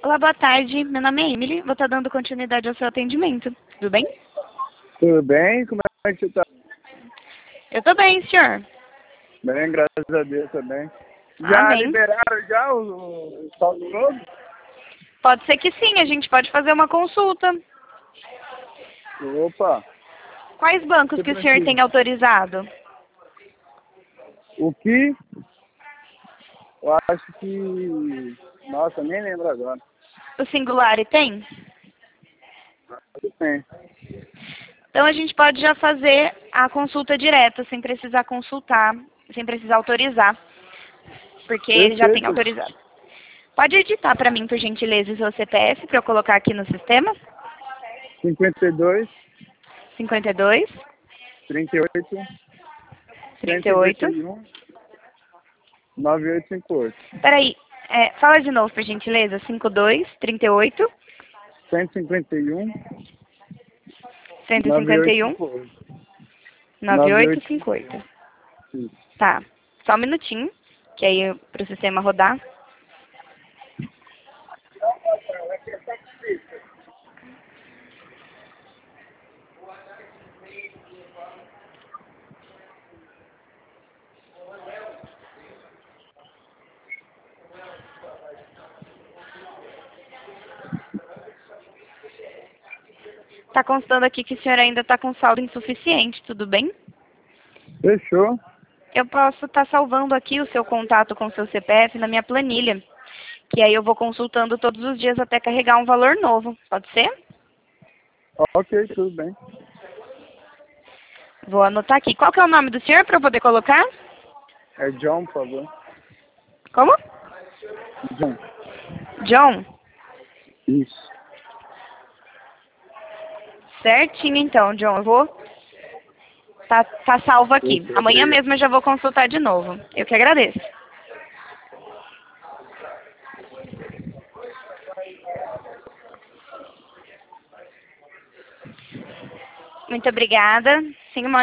Olá, boa tarde. Meu nome é Emily. Vou estar dando continuidade ao seu atendimento. Tudo bem? Tudo bem? Como é que você tá? Eu tô bem, senhor. Bem, graças a Deus também. Já Amém. liberaram já o saldo novo? Pode ser que sim, a gente pode fazer uma consulta. Opa, Quais bancos você que o senhor precisa. tem autorizado? O que? Eu acho que... Nossa, nem lembro agora. O Singular tem? Tudo bem. Então a gente pode já fazer a consulta direta, sem precisar consultar, sem precisar autorizar, porque ele já tem Perfeito. autorizado. Pode editar para mim, por gentileza, o seu CPF para eu colocar aqui no sistema? 52, 52, 38, 38. 151, 9858. Peraí, fala de novo, por gentileza. 52, 38, 151, 151, 9858. 9858. Isso. Tá, só um minutinho, que aí para o sistema rodar. Tá constando aqui que o senhor ainda está com saldo insuficiente, tudo bem? Fechou. Eu posso estar salvando aqui o seu contato com o seu CPF na minha planilha, que aí eu vou consultando todos os dias até carregar um valor novo. Pode ser? Ok, tudo bem. Vou anotar aqui. Qual que é o nome do senhor para eu poder colocar? É John, por favor. Como? John. John. Isso. Certinho então, John. Eu vou... Tá salvo aqui. Isso, Amanhã obrigado. mesmo eu já vou consultar de novo. Eu que agradeço. Muito obrigada. Sim, uma